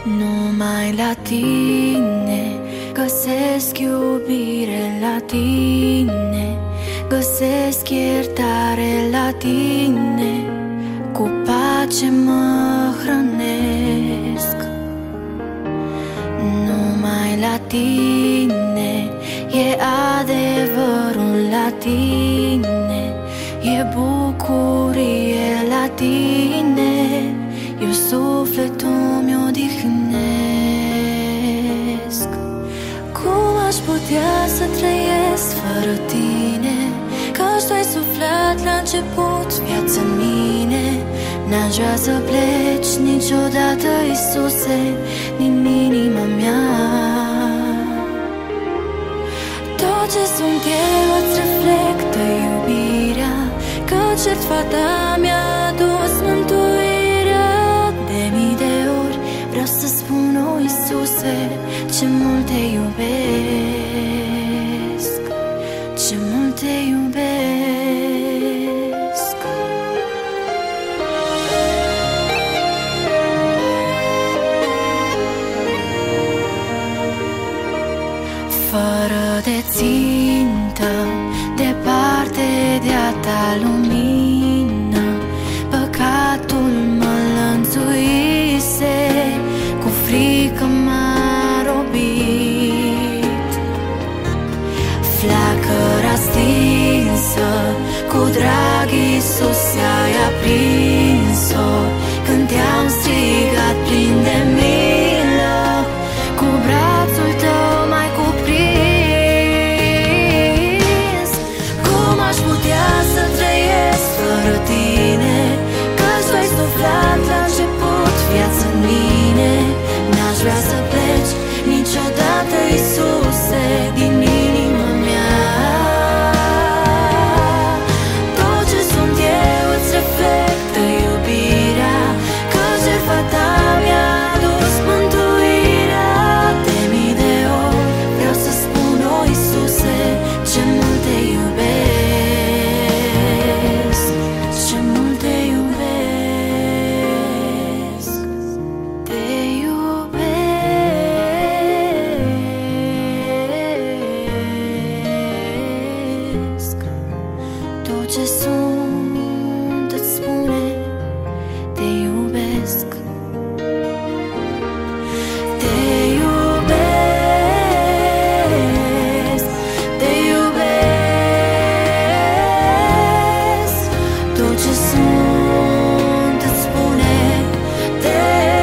Numai la tine găsesc iubire, la tine găsesc iertare, la tine cu pace mă hrănesc. Numai la tine e adevărul, la tine e bucurie, la tine eu sufletul mi odihnesc. Cum aș putea să trăiesc fără tine? Că-și tu ai suflat la început viața în mine. N-aș vrea să pleci niciodată, Iisuse, din inima mea. Tot ce sunt eu îți reflectă iubirea, că jertfa ta mi-a adus mântuirea. De mii de ori vreau să spun, o Iisuse, ce mult te iubesc, ce mult te iubesc. Fără de țintă, departe de-a ta lumină, păcatul mă lănțuise, cu frică m-a robit. Flacăra stinsă, cu drag Iisus ai aprins-o, când te-am strigat plin de milă, cu brațul tău m-ai cuprins. Cum aș putea să trăiesc fără tine? Că-ți tu ai suflat la început viața în mine. N-aș vrea să pleci niciodată, Iisuse, din inima mea. Tot ce sunt eu îți reflectă iubirea, că jertfa ta mi-a adus mântuirea. De mii de ori vreau să spun, o Iisuse, ce mult te iubesc, ce mult te iubesc. Te iubesc. Tot ce sunt îți spune, te iubesc. Te iubesc, te iubesc. Tot ce sunt îți spune, te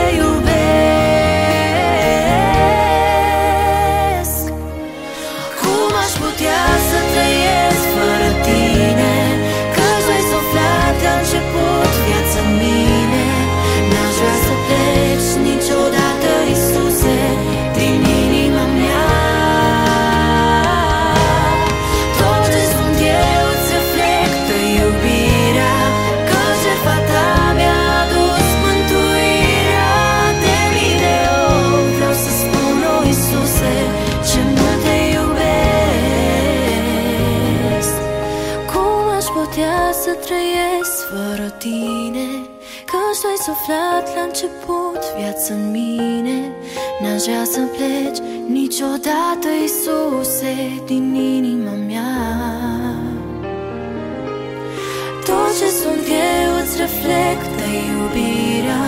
iubesc. Cum aș putea să trăiesc fără tine? Că-ți ai suflat la început viața în mine. N-aș vrea să pleci niciodată, Iisuse, din inima mea. Tot ce sunt eu îți reflectă iubirea, că jertfa ta mi-a adus mântuirea. De mii de ori vreau să spun, o Iisuse, ce mult te iubesc. Cum aș putea să trăiesc fără tine? Că-și tu ai suflat la început viața în mine. N-aș vrea să pleci niciodată, Iisuse, din inima mea. Tot ce sunt eu îți reflectă iubirea,